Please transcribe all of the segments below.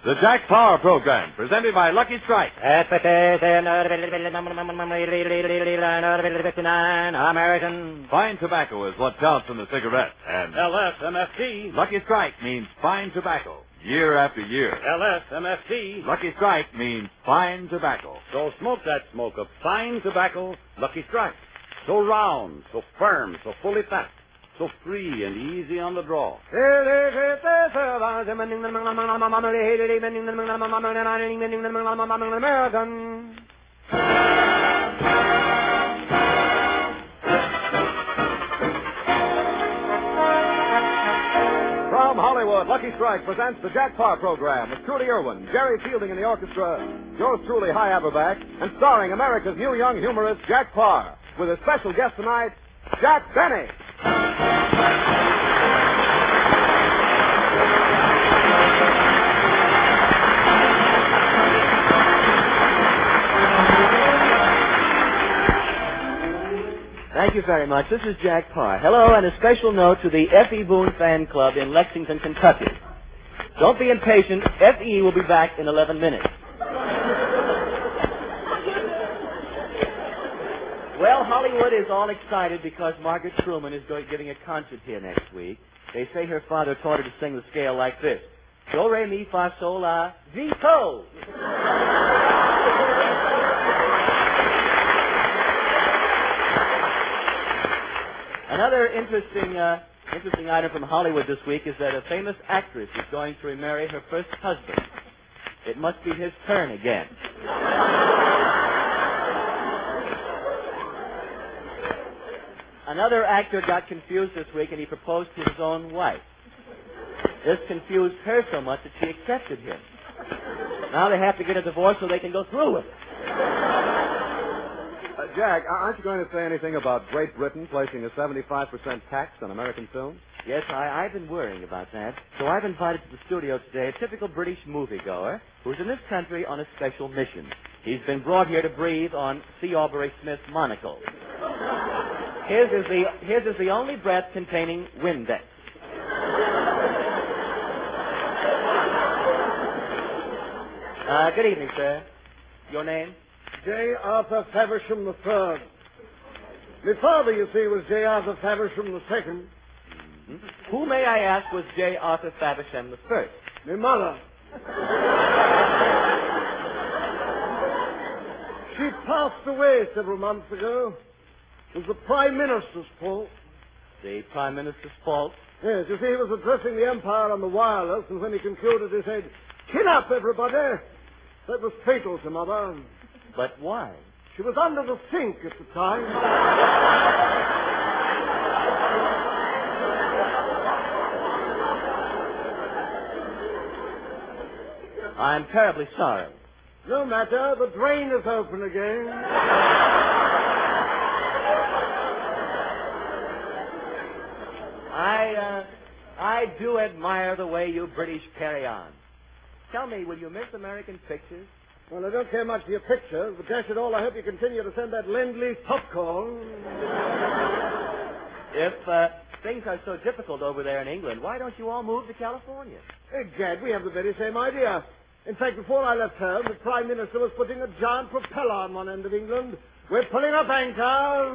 The Jack Power Program, presented by Lucky Strike. American. Fine tobacco is what counts in the cigarette. And LSMFT. Lucky Strike means fine tobacco, year after year. LSMFT. Lucky Strike means fine tobacco. So smoke that smoke of fine tobacco, Lucky Strike. So round, so firm, so fully packed, so free and easy on the draw. American. From Hollywood, Lucky Strike presents the Jack Parr Program with Trudy Irwin, Jerry Fielding in the orchestra, yours truly, High Aberback, and starring America's new young humorist, Jack Parr, with a special guest tonight, Jack Benny. Thank you very much. This is Jack Parr. Hello, and a special note to the F.E. Boone Fan Club in Lexington, Kentucky. Don't be impatient. F.E. will be back in 11 minutes. Well, Hollywood is all excited because Margaret Truman is giving a concert here next week. They say her father taught her to sing the scale like this. Do, re, mi, fa, sol, la, si, do. Another interesting item from Hollywood this week is that a famous actress is going to remarry her first husband. It must be his turn again. Another actor got confused this week, and he proposed to his own wife. This confused her so much that she accepted him. Now they have to get a divorce so they can go through with it. Jack, aren't you going to say anything about Great Britain placing a 75% tax on American films? Yes, I've been worrying about that. So I've invited to the studio today a typical British moviegoer who's in this country on a special mission. He's been brought here to breathe on C. Aubrey Smith's monocle. His is the only breath containing Windex. Good evening, sir. Your name? J. Arthur Faversham III. My father, you see, was J. Arthur Faversham II. Mm-hmm. Who, may I ask, was J. Arthur Faversham I? My mother. She passed away several months ago. It was the Prime Minister's fault. The Prime Minister's fault? Yes, you see, he was addressing the Empire on the wireless, and when he concluded, he said, "Chin up, everybody." That was fatal to Mother. But why? She was under the sink at the time. I'm terribly sorry. No matter. The drain is open again. I do admire the way you British carry on. Tell me, will you miss American pictures? Well, I don't care much for your pictures, but dash it all, I hope you continue to send that Lend-Lease popcorn. If things are so difficult over there in England, why don't you all move to California? Hey, Gad, we have the very same idea. In fact, before I left home, the Prime Minister was putting a giant propeller on one end of England. We're pulling up anchor.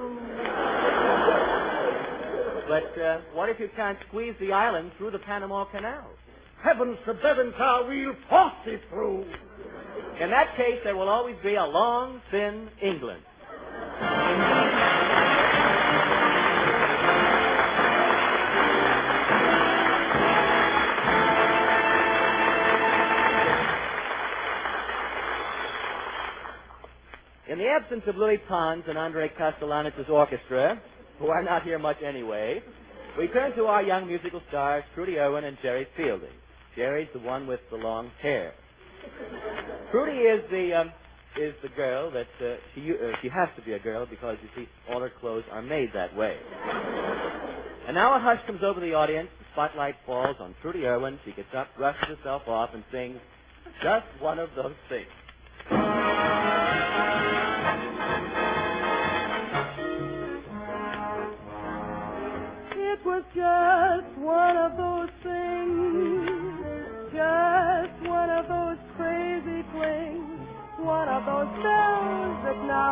But what if you can't squeeze the island through the Panama Canal? Heavens to Devonshire, we'll force it through. In that case, there will always be a long, thin England. In the absence of Louis Pons and Andrei Kostelanetz' orchestra, who are not here much anyway, we turn to our young musical stars, Trudy Irwin and Jerry Fielding. Jerry's the one with the long hair. Trudy is the girl that she has to be a girl because, you see, all her clothes are made that way. And now a hush comes over the audience. The spotlight falls on Trudy Irwin. She gets up, brushes herself off, and sings Just One of Those Things. It was just one of those things, just one of those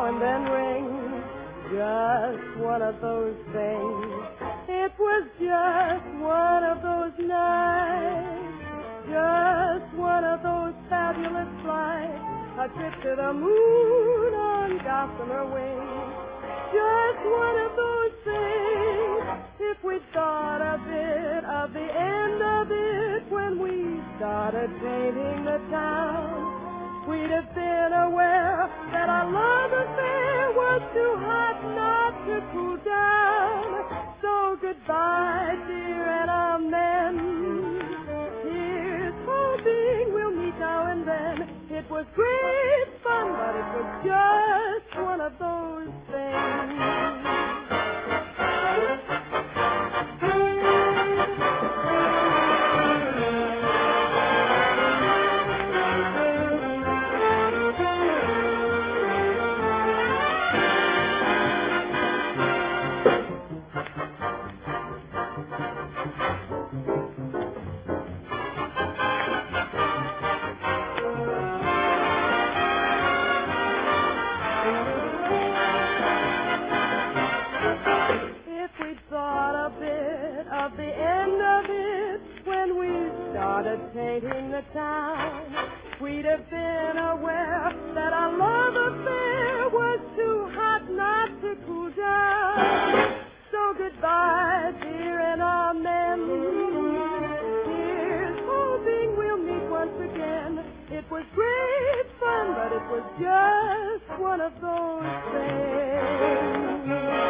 now and then ring. Just one of those things. It was just one of those nights. Just one of those fabulous flights. A trip to the moon on gossamer wings. Just one of those things. If we thought a bit of the end of it when we started painting the town, we'd have been aware that our love affair was too hot not to cool down. So goodbye, dear, and amen. Here's hoping we'll meet now and then. It was great fun, but it was just one of those things. Painting the town, we'd have been aware that our love affair was too hot not to cool down. So goodbye, dear, and amen. Here's hoping we'll meet once again. It was great fun, but it was just one of those things.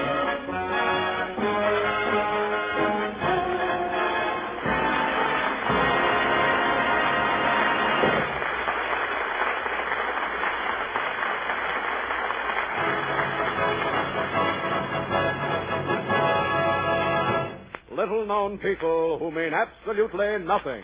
Little-known people who mean absolutely nothing.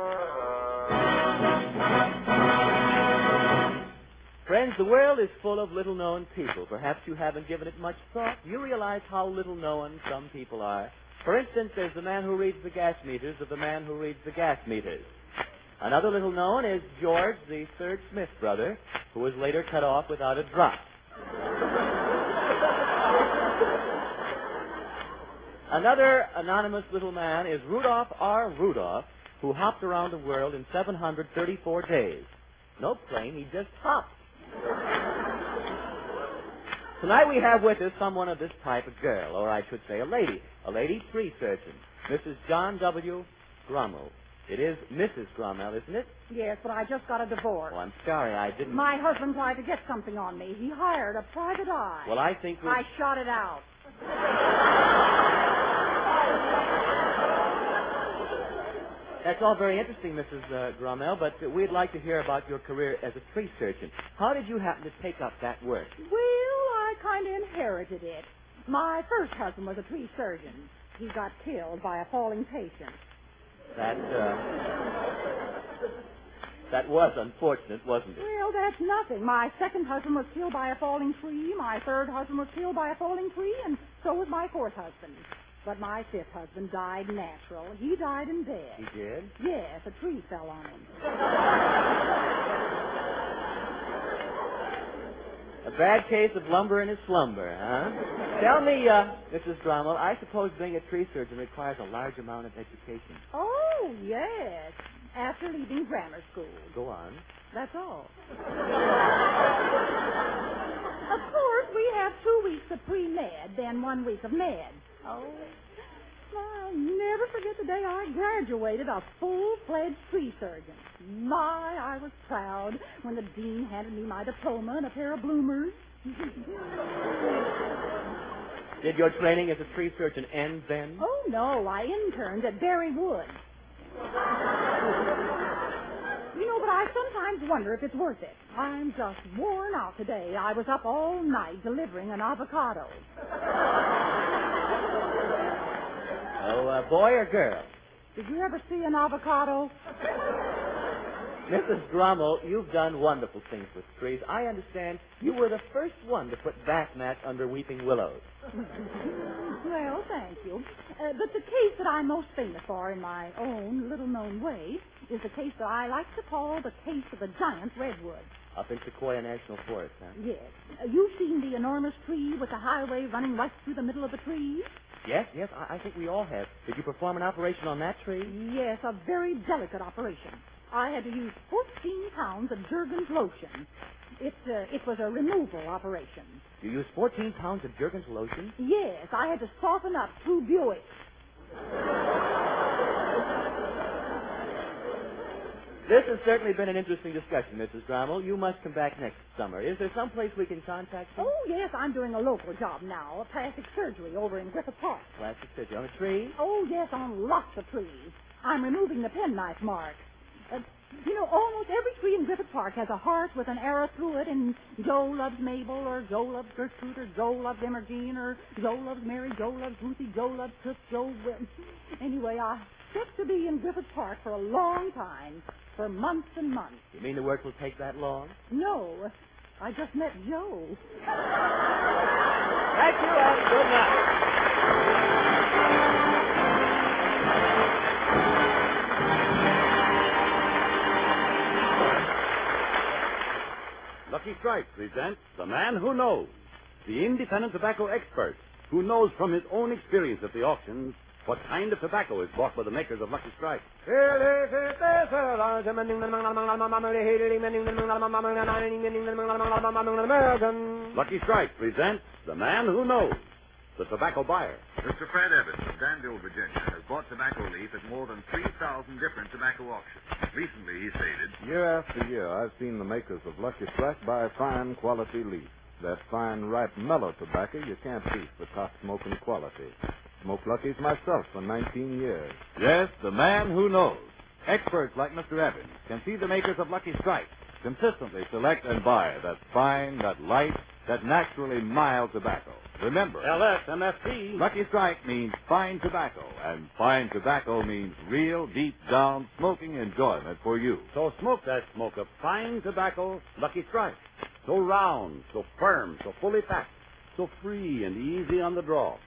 Friends, the world is full of little-known people. Perhaps you haven't given it much thought. You realize how little-known some people are. For instance, there's the man who reads the gas meters of the man who reads the gas meters. Another little-known is George, the third Smith brother, who was later cut off without a drop. Another anonymous little man is Rudolph R. Rudolph, who hopped around the world in 734 days. No plane, he just hopped. Tonight we have with us someone of this type, a girl, or I should say a lady tree surgeon, Mrs. John W. Grummel. It is Mrs. Grummel, isn't it? Yes, but I just got a divorce. Oh, I'm sorry, I didn't... My husband tried to get something on me. He hired a private eye. Well, I think we... I shot it out. That's all very interesting, Mrs. Grummel, but we'd like to hear about your career as a tree surgeon. How did you happen to take up that work? Well, I kind of inherited it. My first husband was a tree surgeon. He got killed by a falling patient. That was unfortunate, wasn't it? Well, that's nothing. My second husband was killed by a falling tree. My third husband was killed by a falling tree, and so was my fourth husband. But my fifth husband died natural. He died in bed. He did? Yes, a tree fell on him. A bad case of lumber in his slumber, huh? Tell me, Mrs. Grummel, I suppose being a tree surgeon requires a large amount of education. Oh, yes. After leaving grammar school. Go on. That's all. Of course, we have 2 weeks of pre-med, then 1 week of med. Oh, I'll never forget the day I graduated a full-fledged tree surgeon. My, I was proud when the dean handed me my diploma and a pair of bloomers. Did your training as a tree surgeon end then? Oh, no, I interned at Berry Woods. You know, but I sometimes wonder if it's worth it. I'm just worn out today. I was up all night delivering an avocado. Oh, boy or girl? Did you ever see an avocado? Mrs. Grummel, you've done wonderful things with trees. I understand you were the first one to put back mats under weeping willows. Well, thank you. But the case that I'm most famous for in my own little-known way is the case that I like to call the case of the giant redwood. Up in Sequoia National Forest, huh? Yes. You've seen the enormous tree with the highway running right through the middle of the trees? Yes, I think we all have. Did you perform an operation on that tree? Yes, a very delicate operation. I had to use 14 pounds of Jergens lotion. It was a removal operation. You used 14 pounds of Jergens lotion? Yes, I had to soften up through Buick. This has certainly been an interesting discussion, Mrs. Drommel. You must come back next summer. Is there some place we can contact you? Oh, yes, I'm doing a local job now, a plastic surgery over in Griffith Park. Plastic surgery on a tree? Oh, yes, on lots of trees. I'm removing the penknife mark. Almost every tree in Griffith Park has a heart with an arrow through it, and Joe loves Mabel, or Joe loves Gertrude, or Joe loves Imogene, or Joe loves Mary, Joe loves Ruthie, Joe loves Cook, Joe... Anyway, I expect to be in Griffith Park for a long time, for months and months. You mean the work will take that long? No, I just met Joe. Thank you, and good night. Lucky Strike presents The Man Who Knows, the independent tobacco expert who knows from his own experience at the auctions what kind of tobacco is bought by the makers of Lucky Strike. Lucky Strike presents The Man Who Knows, the tobacco buyer. Mr. Fred Evans of Danville, Virginia, has bought tobacco leaf at more than 3,000 different tobacco auctions. Recently, he stated, Year after year, I've seen the makers of Lucky Strike buy fine quality leaf. That fine, ripe, mellow tobacco you can't beat for top smoking quality. Smoked Lucky's myself for 19 years. yes, the man who knows. Experts like Mr. Evans can see the makers of Lucky Strike consistently select and buy that fine, that light, that naturally mild tobacco. Remember, LSMFT. Lucky Strike means fine tobacco, and fine tobacco means real, deep-down smoking enjoyment for you. So smoke that smoke of fine tobacco, Lucky Strike. So round, so firm, so fully packed, so free and easy on the draw.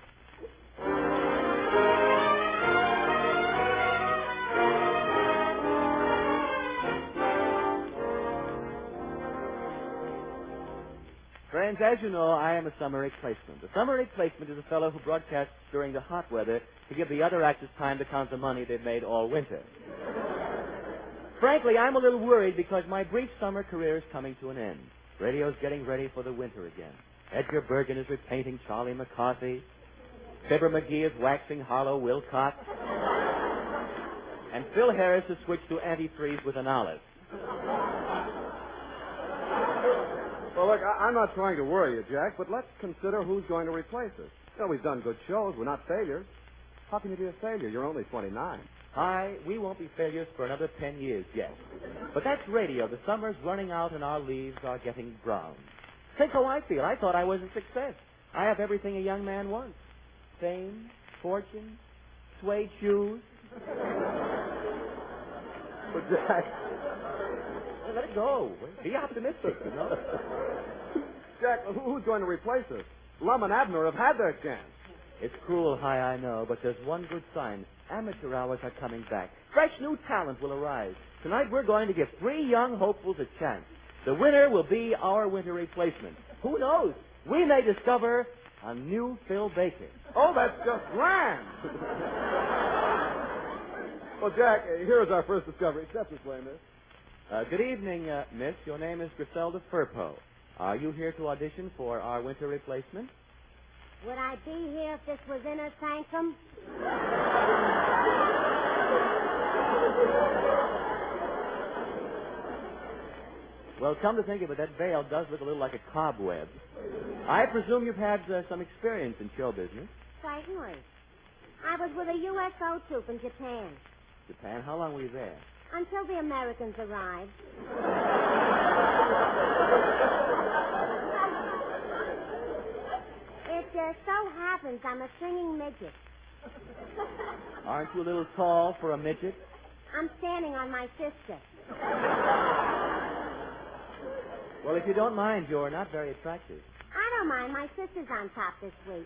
Friends, as you know, I am a summer replacement. A summer replacement is a fellow who broadcasts during the hot weather to give the other actors time to count the money they've made all winter. Frankly, I'm a little worried because my brief summer career is coming to an end. Radio's getting ready for the winter again. Edgar Bergen is repainting Charlie McCarthy. Fibber McGee is waxing Harlow Wilcox. And Phil Harris has switched to antifreeze with an olive. Well, look, I'm not trying to worry you, Jack, but let's consider who's going to replace us. We've done good shows. We're not failures. How can you be a failure? You're only 29. We won't be failures for another 10 years yet. But that's radio. The summer's running out and our leaves are getting brown. Think how I feel. I thought I was a success. I have everything a young man wants. Fame, fortune, suede shoes. But, Jack... Let it go. Be optimistic, you know. Jack, who's going to replace us? Lum and Abner have had their chance. It's cruel, I know, but there's one good sign. Amateur hours are coming back. Fresh new talent will arise. Tonight we're going to give 3 young hopefuls a chance. The winner will be our winter replacement. Who knows? We may discover a new Phil Baker. Oh, that's just grand. Well, Jack, here's our first discovery. Step this way, miss. Good evening, miss. Your name is Griselda Furpo. Are you here to audition for our winter replacement? Would I be here if this was Inner Sanctum? Well, come to think of it, that veil does look a little like a cobweb. I presume you've had some experience in show business. Certainly. I was with a USO troupe in Japan. Japan? How long were you there? Until the Americans arrived. It so happens I'm a singing midget. Aren't you a little tall for a midget? I'm standing on my sister. Well, if you don't mind, you're not very attractive. I don't mind. My sister's on top this week.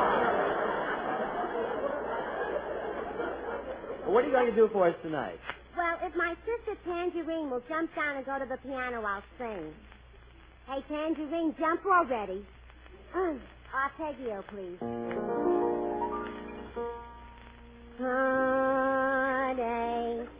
Well, what are you going to do for us tonight? if my sister Tangerine will jump down and go to the piano, I'll sing. Hey, Tangerine, jump already. Arpeggio, please. Heartache,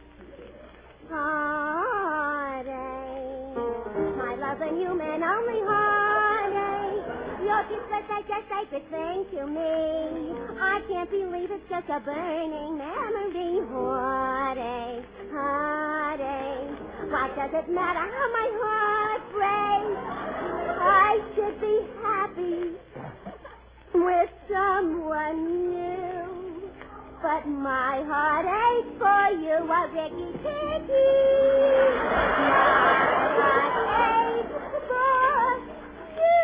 heartache. My love and you meant only heartache. Your kiss was such a sacred thing to me. I can't believe it's just a burning memory. Heartache, heartache. What does it matter how my heart breaks? I should be happy with someone new. But my heart aches for you, a Ricky Ticky. My heart aches for you.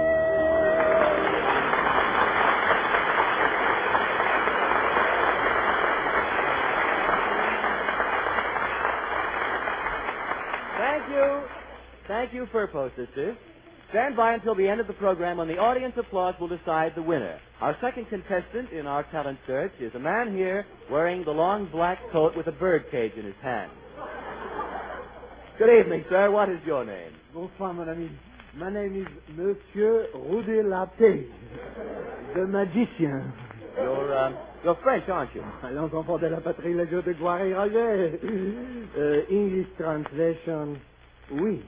Thank you. Thank you, Furpo sisters. Stand by until the end of the program when the audience applause will decide the winner. Our second contestant in our talent search is a man here wearing the long black coat with a bird cage in his hand. Good evening, sir. What is your name? Bonsoir, mon ami. My name is Monsieur Roudet Latte, the magician. You're French, aren't you? L'enfant de la patrie, le jeu de gloire et Roger. English translation, oui.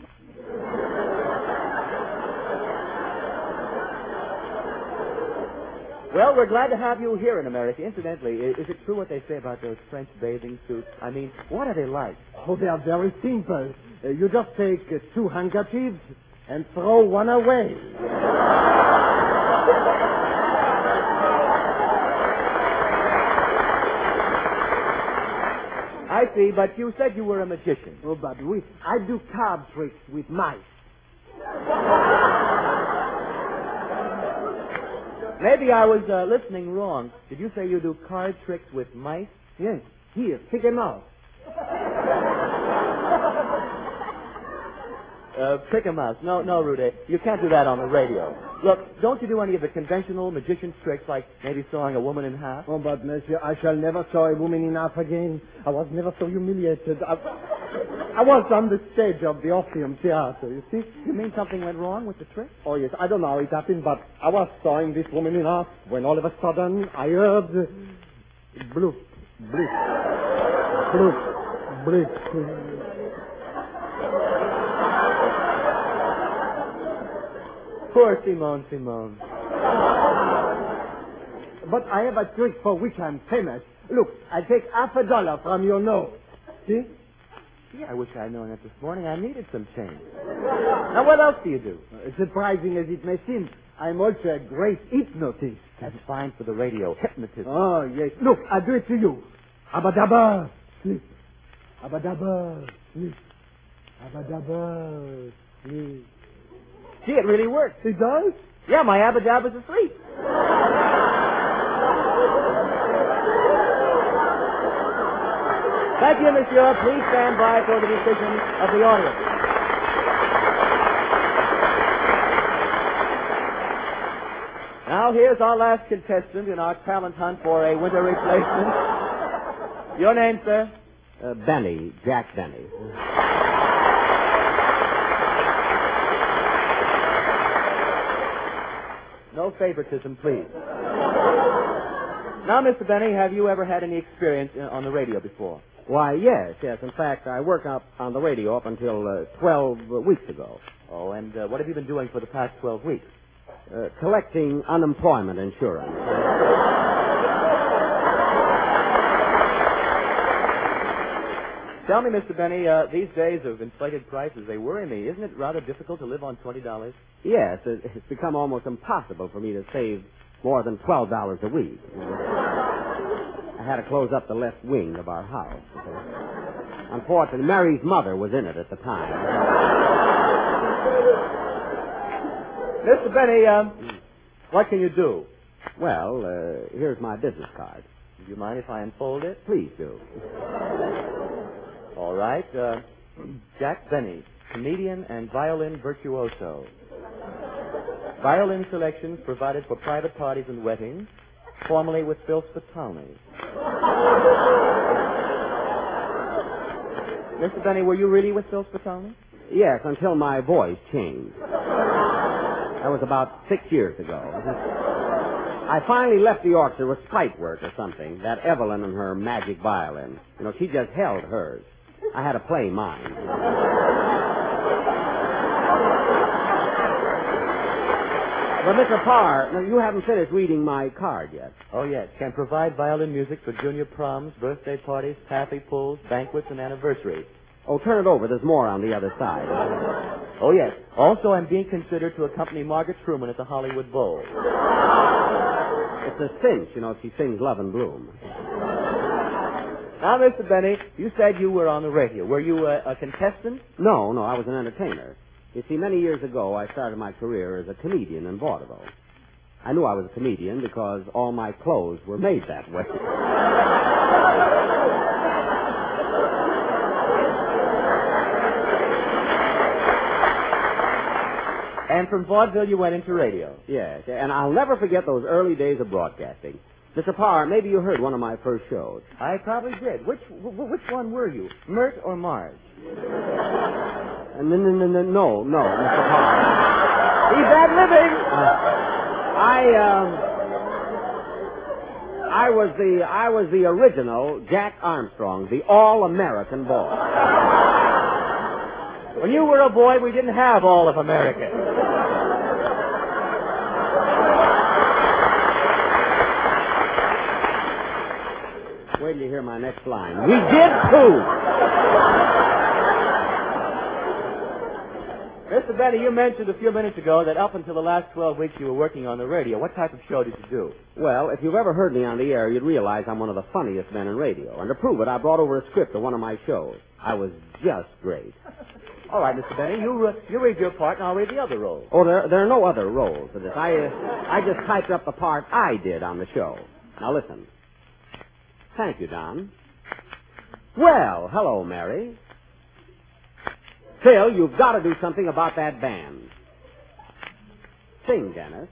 Well, we're glad to have you here in America. Incidentally, is it true what they say about those French bathing suits? I mean, what are they like? Oh, they are very simple. You just take 2 handkerchiefs and throw one away. I see, but you said you were a magician. Oh, but I do card tricks with mice. Maybe I was listening wrong. Did you say you do card tricks with mice? Yes. Here, pick him out. Pick a mouse. No, Rude. You can't do that on the radio. Look, don't you do any of the conventional magician's tricks, like maybe sawing a woman in half? Oh, but, monsieur, I shall never saw a woman in half again. I was never so humiliated. I was on the stage of the Orpheum Theater, you see? You mean something went wrong with the trick? Oh, yes, I don't know how it happened, but I was sawing this woman in half when all of a sudden I heard bloop, bloop, bloop, bloop. Poor Simone. But I have a trick for which I'm famous. Look, I take $50 from your nose. See? Yeah, I wish I'd known that this morning. I needed some change. Now, what else do you do? Surprising as it may seem, I'm also a great hypnotist. That's fine for the radio. Hypnotism. Oh, yes. Look, I'll do it to you. Abba-dabba, sleep. Abba-dabba, sleep. Abba-dabba, sleep. Gee, it really works. It does? Yeah, my abba-dabba's asleep. Thank you, monsieur. Please stand by for the decision of the audience. Now, here's our last contestant in our talent hunt for a winter replacement. Your name, sir? Benny, Jack Benny. No favoritism, please. Now, Mr. Benny, have you ever had any experience on the radio before? Why, yes. In fact, I worked up on the radio up until 12 weeks ago. Oh, and what have you been doing for the past 12 weeks? Collecting unemployment insurance. Tell me, Mr. Benny, these days of inflated prices, they worry me. Isn't it rather difficult to live on $20? Yes, it's become almost impossible for me to save more than $12 a week. I had to close up the left wing of our house. Unfortunately, Mary's mother was in it at the time. Mr. Benny, what can you do? Well, here's my business card. Do you mind if I unfold it? Please do. All right. Jack Benny, comedian and violin virtuoso. Violin selections provided for private parties and weddings, formerly with Phil Spitoni. Mr. Benny, were you really with Phil Spitoni? Yes, until my voice changed. That was about 6 years ago. I finally left the orchestra with spite work or something. That Evelyn and her magic violin. You know, she just held hers. I had to play mine. But, Mr. Parr, now, you haven't finished reading my card yet. Oh, yes. Can provide violin music for junior proms, birthday parties, taffy pulls, banquets, and anniversaries. Oh, turn it over. There's more on the other side. Oh, yes. Also, I'm being considered to accompany Margaret Truman at the Hollywood Bowl. It's a cinch, you know, if she sings Love and Bloom. Now, Mr. Benny, you said you were on the radio. Were you a contestant? No, I was an entertainer. You see, many years ago, I started my career as a comedian in vaudeville. I knew I was a comedian because all my clothes were made that way. And from vaudeville, you went into radio. Yes, and I'll never forget those early days of broadcasting. Mr. Parr, maybe you heard one of my first shows. I probably did. Which one were you, Mert or Marge? No, Mr. Parr. He's that living. I was the original Jack Armstrong, the all-American boy. When you were a boy, we didn't have all of America. Wait till you hear my next line. We did too. Mr. Benny, you mentioned a few minutes ago that up until the last 12 weeks you were working on the radio. What type of show did you do? Well, if you've ever heard me on the air, you'd realize I'm one of the funniest men in radio. And to prove it, I brought over a script of one of my shows. I was just great. All right, Mr. Benny, you read your part, and I'll read the other roles. Oh, there are no other roles for this. I just typed up the part I did on the show. Now listen. Thank you, Don. Well, hello, Mary. Phil, you've got to do something about that band. Sing, Dennis.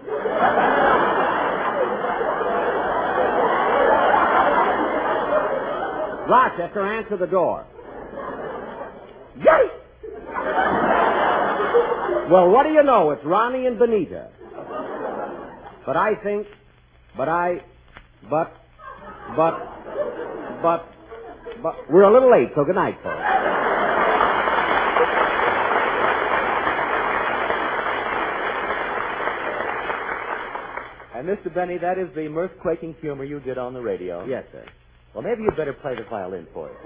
Rochester, answer the door. Yay! Well, what do you know? It's Ronnie and Benita. But we're a little late, so good night, folks. And, Mr. Benny, that is the mirth-quaking humor you did on the radio. Yes, sir. Well, maybe you'd better play the violin for us.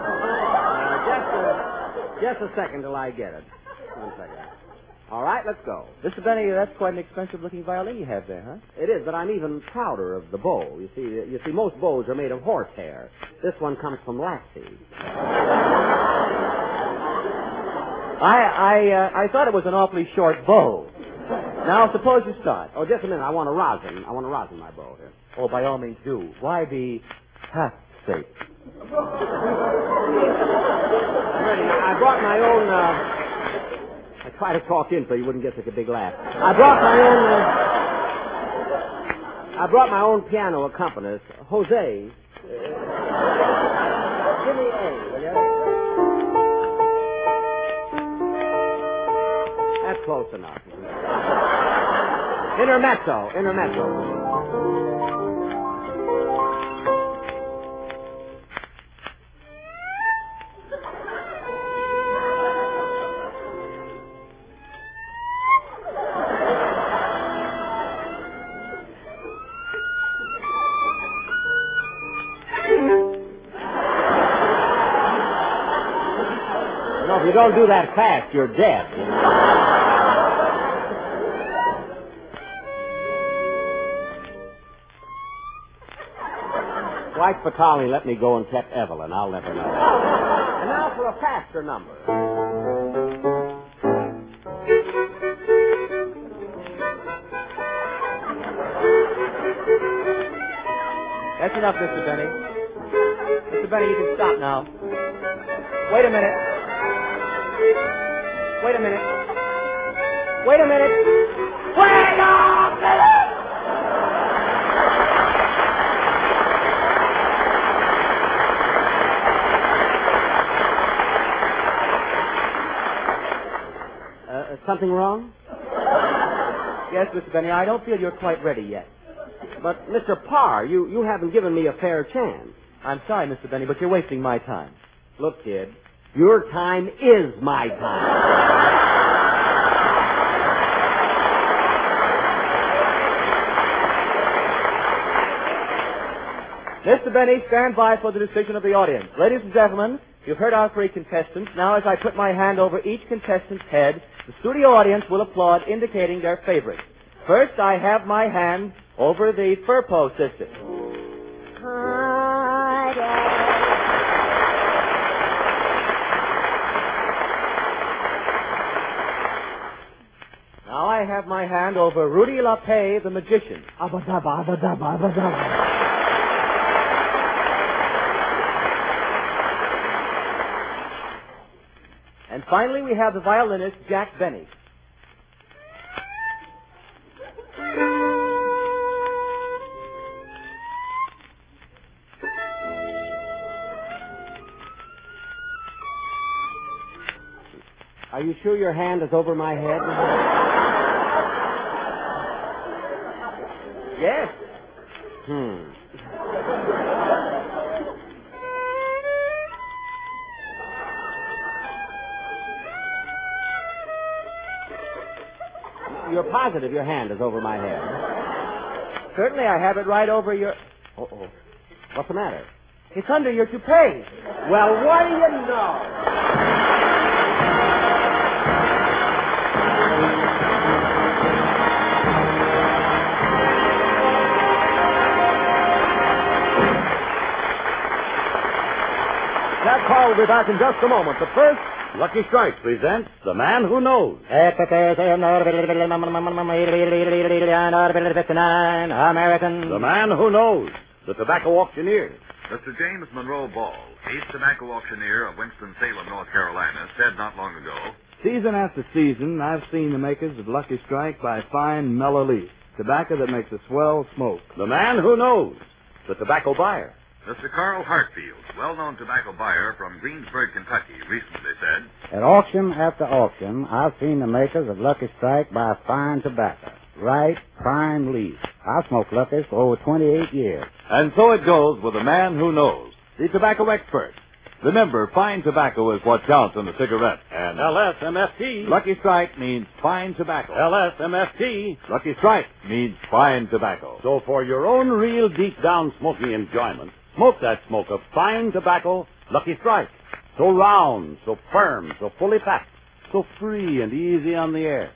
Just a second till I get it. 1 second. All right, let's go. Mr. Benny, that's quite an expensive-looking violin you have there, huh? It is, but I'm even prouder of the bow. You see, most bows are made of horsehair. This one comes from Lassie. I thought it was an awfully short bow. Now, suppose you start. Oh, just a minute. I want to rosin my bow here. Oh, by all means do. Why be half safe? I'm ready. I brought my own, I tried to talk in so you wouldn't get such a big laugh. I brought my own piano accompanist, Jose. Give me A, will you? That's close enough. Intermezzo. If you don't do that fast, you're dead. Dwight Fatali let me go and kept Evelyn. I'll never know. And now for a faster number. That's enough, Mr. Benny. Mr. Benny, you can stop now. Wait a minute. Wait a minute. Wait a minute. Something wrong? Yes, Mr. Benny, I don't feel you're quite ready yet. But, Mr. Parr, you haven't given me a fair chance. I'm sorry, Mr. Benny, but you're wasting my time. Look, kid, your time is my time. Mr. Benny, stand by for the decision of the audience. Ladies and gentlemen, you've heard our three contestants. Now, as I put my hand over each contestant's head, the studio audience will applaud, indicating their favorite. First, I have my hand over the Furpo sisters. Now I have my hand over Rudy LaPay, the magician. Abba-dabba, abba-dabba, abba-dabba. And finally, we have the violinist, Jack Benny. Are you sure your hand is over my head? Yes. You're positive your hand is over my head? Certainly, I have it right over your... Uh-oh. What's the matter? It's under your toupee. Well, what do you know? Jack Parr will be back in just a moment, but first, Lucky Strike presents The Man Who Knows. American. The Man Who Knows. The Tobacco Auctioneer. Mr. James Monroe Ball, ace tobacco auctioneer of Winston-Salem, North Carolina, said not long ago, Season after season, I've seen the makers of Lucky Strike buy fine mellow leaf, tobacco that makes a swell smoke. The Man Who Knows. The Tobacco Buyer. Mr. Carl Hartfield, well-known tobacco buyer from Greensburg, Kentucky, recently said, At auction after auction, I've seen the makers of Lucky Strike buy fine tobacco. Right, prime leaf. I've smoked Lucky's for over 28 years. And so it goes with The Man Who Knows, the tobacco expert. Remember, fine tobacco is what counts in a cigarette. And LSMFT. Lucky Strike means fine tobacco. LSMFT. Lucky Strike means fine tobacco. So for your own real deep-down smoking enjoyment, smoke that smoke of fine tobacco, Lucky Strike. So round, so firm, so fully packed, so free and easy on the air.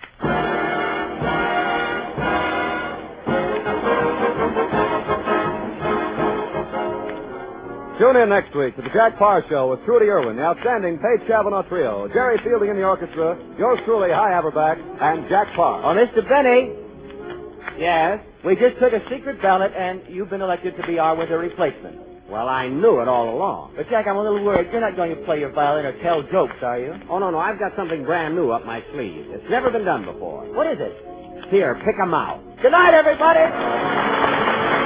tune in next week to the Jack Parr Show with Trudy Irwin, the outstanding Page Cavanaugh Trio, Jerry Fielding in the orchestra, yours truly, High Averback, and Jack Parr. Oh, Mr. Benny. Yes? We just took a secret ballot, and you've been elected to be our winter replacement. Well, I knew it all along. But, Jack, I'm a little worried. You're not going to play your violin or tell jokes, are you? Oh, no, I've got something brand new up my sleeve. It's never been done before. What is it? Here, pick 'em out. Good night, everybody!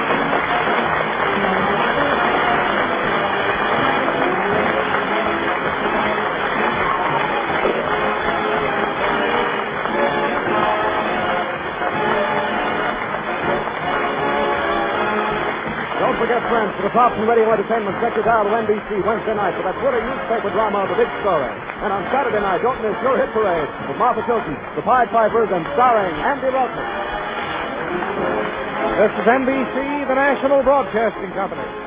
Don't forget, friends, for the Pops and Radio Entertainment, check your dial to NBC Wednesday night for that Twitter newspaper drama, The Big Story. And on Saturday night, don't miss Your Hit Parade with Martha Tilton, the Pied Pipers, and starring Andy Wilson. This is NBC, the National Broadcasting Company.